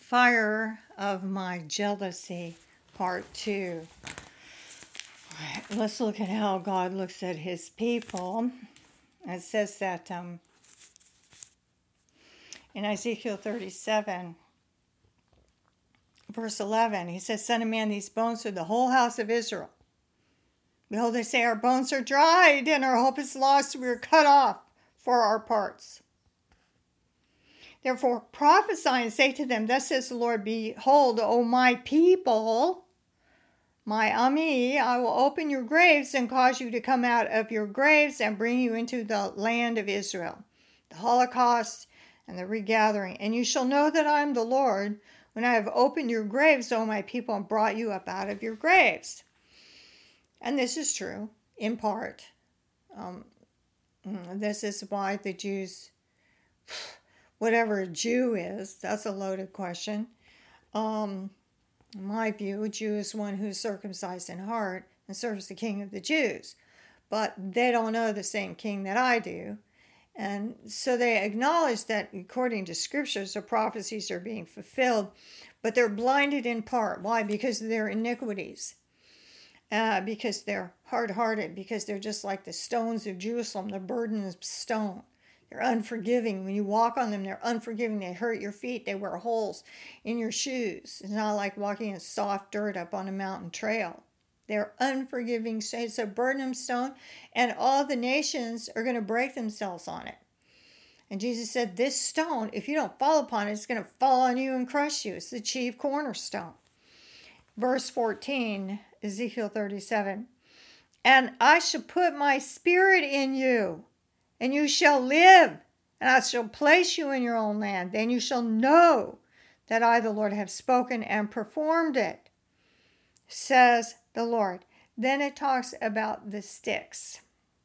Fire of my jealousy, part 2. Let's look at how God looks at his people. It says that in Ezekiel 37, verse 11, he says, Son of man, these bones are the whole house of Israel. Behold, they say, our bones are dried and our hope is lost. We are cut off for our parts. Therefore prophesy and say to them, Thus says the Lord, Behold, O my people, my Ami, I will open your graves and cause you to come out of your graves and bring you into the land of Israel, the Holocaust and the regathering. And you shall know that I am the Lord when I have opened your graves, O my people, and brought you up out of your graves. And this is true, in part. This is why the Jews, whatever a Jew is, that's a loaded question. In my view, a Jew is one who's circumcised in heart and serves the King of the Jews. But they don't know the same King that I do. And so they acknowledge that according to scriptures, the prophecies are being fulfilled, but they're blinded in part. Why? Because of their iniquities. Because they're hard-hearted, because they're just like the stones of Jerusalem, the burden of stone. They're unforgiving. When you walk on them, they're unforgiving. They hurt your feet. They wear holes in your shoes. It's not like walking in soft dirt up on a mountain trail. They're unforgiving. It's a burden of stone, and all the nations are going to break themselves on it. And Jesus said, this stone, if you don't fall upon it, it's going to fall on you and crush you. It's the chief cornerstone. Verse 14, Ezekiel 37. And I shall put my spirit in you, and you shall live, and I shall place you in your own land. Then you shall know that I, the Lord, have spoken and performed it, says the Lord. Then it talks about the sticks.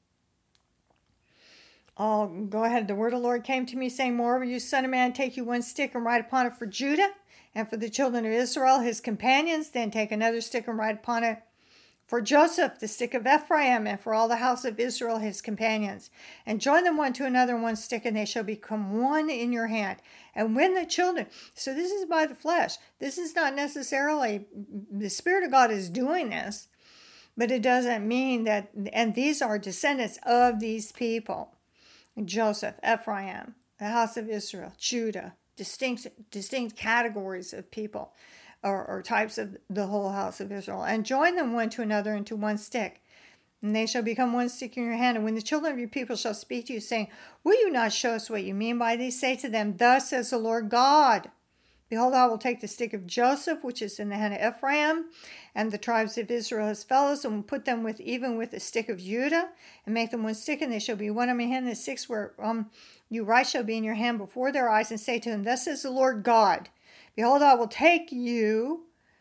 Oh, go ahead. The word of the Lord came to me, saying, Moreover, you son of man, take you one stick and write upon it for Judah, and for the children of Israel, his companions. Then take another stick and write upon it for Joseph, the stick of Ephraim, and for all the house of Israel, his companions. And join them one to another in one stick, and they shall become one in your hand. And when the children, so this is by the flesh. This is not necessarily, the Spirit of God is doing this, but it doesn't mean that, and these are descendants of these people. Joseph, Ephraim, the house of Israel, Judah, distinct categories of people. Or types of the whole house of Israel, and join them one to another into one stick. And they shall become one stick in your hand. And when the children of your people shall speak to you, saying, Will you not show us what you mean by these? Say to them, Thus says the Lord God, Behold, I will take the stick of Joseph, which is in the hand of Ephraim, and the tribes of Israel his fellows, and will put them even with the stick of Judah, and make them one stick, and they shall be one in my hand. And the sticks where you write shall be in your hand before their eyes, and say to them, Thus says the Lord God, Behold, I will take the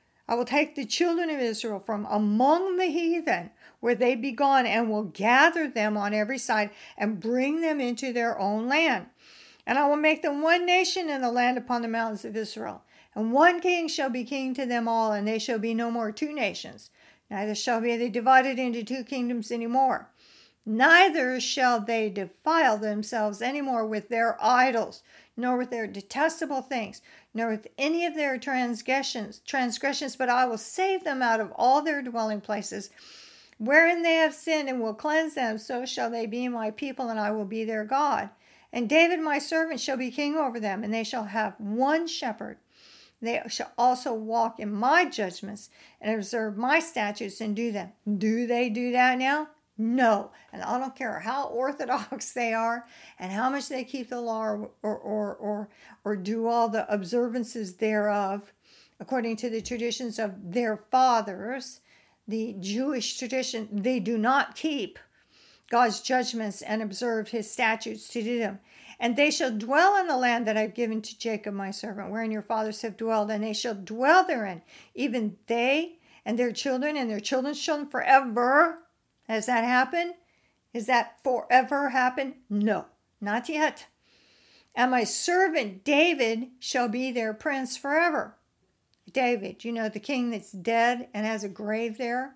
children of Israel from among the heathen, where they be gone, and will gather them on every side, and bring them into their own land. And I will make them one nation in the land upon the mountains of Israel. And one king shall be king to them all, and they shall be no more two nations. Neither shall be they divided into two kingdoms any more. Neither shall they defile themselves any more with their idols, nor with their detestable things, nor with any of their transgressions, but I will save them out of all their dwelling places, wherein they have sinned, and will cleanse them. So shall they be my people, and I will be their God. And David my servant shall be king over them, and they shall have one shepherd. They shall also walk in my judgments, and observe my statutes, and do them. Do they do that now? No. And I don't care how orthodox they are and how much they keep the law or do all the observances thereof, according to the traditions of their fathers, the Jewish tradition, they do not keep God's judgments and observe his statutes to do them. And they shall dwell in the land that I have given to Jacob my servant, wherein your fathers have dwelled, and they shall dwell therein, even they and their children's children forever. Has that happened? Is that forever happened? No, not yet. And my servant David shall be their prince forever. David, the king that's dead and has a grave there.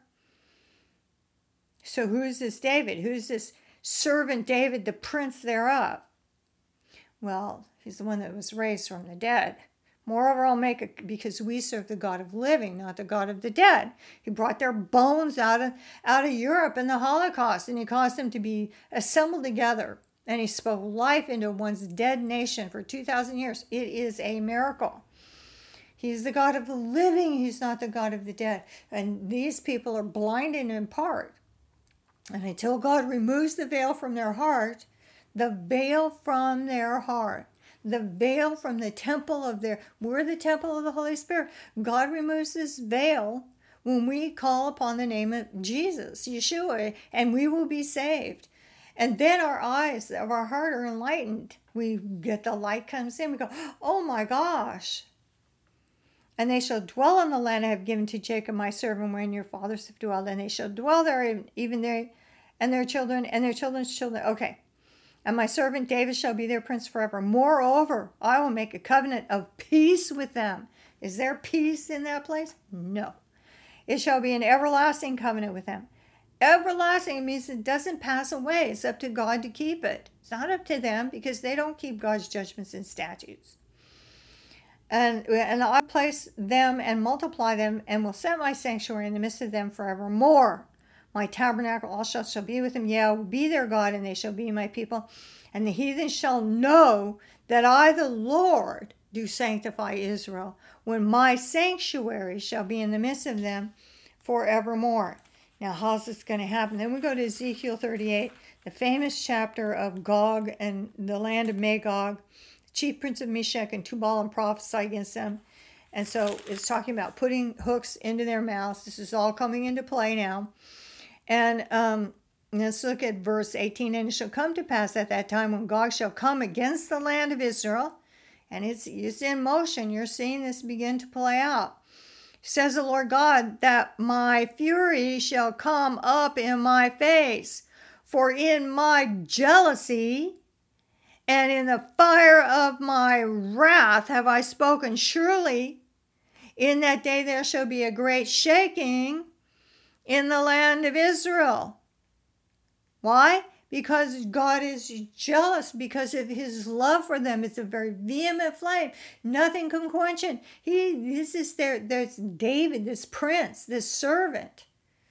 So who's this David? Who's this servant David, the prince thereof? Well, he's the one that was raised from the dead. Moreover, I'll make it because we serve the God of living, not the God of the dead. He brought their bones out of Europe in the Holocaust, and he caused them to be assembled together. And he spoke life into one's dead nation for 2,000 years. It is a miracle. He's the God of the living. He's not the God of the dead. And these people are blinded in part. And until God removes the veil from their heart, the veil from their heart, the veil from the temple of we're the temple of the Holy Spirit. God removes this veil when we call upon the name of Jesus, Yeshua, and we will be saved. And then our eyes of our heart are enlightened. We get the light comes in. We go, oh my gosh. And they shall dwell in the land I have given to Jacob my servant, wherein your fathers have dwelled. And they shall dwell there, even they and their children and their children's children. Okay. And my servant David shall be their prince forever. Moreover, I will make a covenant of peace with them. Is there peace in that place? No. It shall be an everlasting covenant with them. Everlasting means it doesn't pass away. It's up to God to keep it. It's not up to them because they don't keep God's judgments and statutes. And I place them and multiply them and will set my sanctuary in the midst of them forevermore. My tabernacle also shall be with them. Yea, I will be their God, and they shall be my people. And the heathen shall know that I, the Lord, do sanctify Israel, when my sanctuary shall be in the midst of them forevermore. Now, how's this going to happen? Then we go to Ezekiel 38, the famous chapter of Gog and the land of Magog. The chief prince of Meshech and Tubal and prophesy against them. And so it's talking about putting hooks into their mouths. This is all coming into play now. And let's look at verse 18. And it shall come to pass at that time when Gog shall come against the land of Israel. And it's in motion. You're seeing this begin to play out. Says the Lord God, that my fury shall come up in my face. For in my jealousy and in the fire of my wrath have I spoken. Surely in that day there shall be a great shaking in the land of Israel. Why? Because God is jealous because of his love for them. It's a very vehement flame. Nothing can quench it. There's David, this prince, this servant,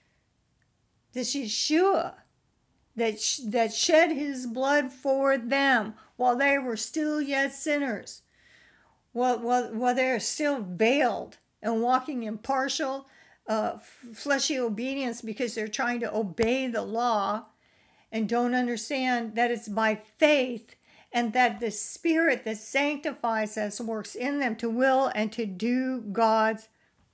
this Yeshua that shed his blood for them while they were still yet sinners, while they're still veiled and walking in partial fleshy obedience because they're trying to obey the law and don't understand that it's by faith and that the Spirit that sanctifies us works in them to will and to do God's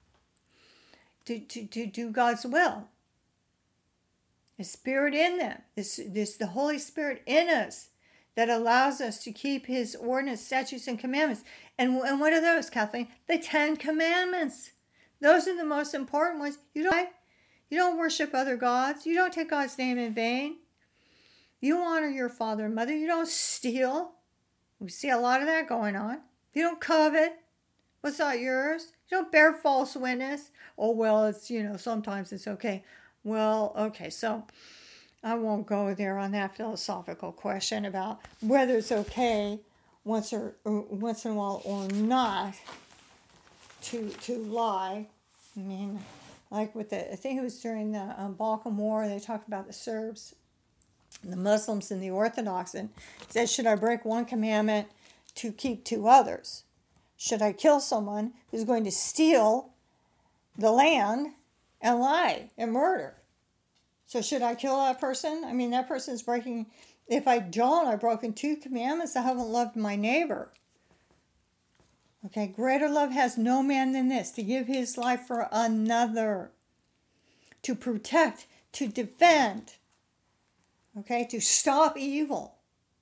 do God's will. The Spirit in them, this the Holy Spirit in us that allows us to keep his ordinance, statutes, and commandments. And what are those, Kathleen? The 10 Commandments. Those are the most important ones. You don't worship other gods. You don't take God's name in vain. You honor your father and mother. You don't steal. We see a lot of that going on. You don't covet what's not yours. You don't bear false witness. Oh, well, it's, sometimes it's okay. Well, okay, so I won't go there on that philosophical question about whether it's okay once in a while or not to lie. I mean, like I think it was during the Balkan War, they talked about the Serbs, the Muslims, and the Orthodox, and said, should I break one commandment to keep 2 others? Should I kill someone who's going to steal the land and lie and murder? So should I kill that person? I mean, that person's breaking. If I don't, I've broken 2 commandments. I haven't loved my neighbor. Okay, greater love has no man than this, to give his life for another, to protect, to defend, okay, to stop evil.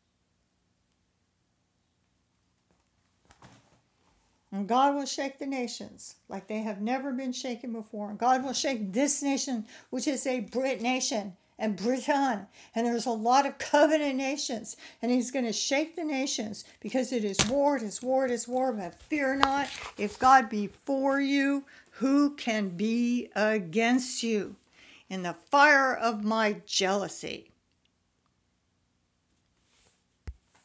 And God will shake the nations like they have never been shaken before. And God will shake this nation, which is a Brit nation, and Britain. And there's a lot of covenant nations. And he's going to shake the nations because it is war, it is war, it is war. But fear not, if God be for you, who can be against you? In the fire of my jealousy.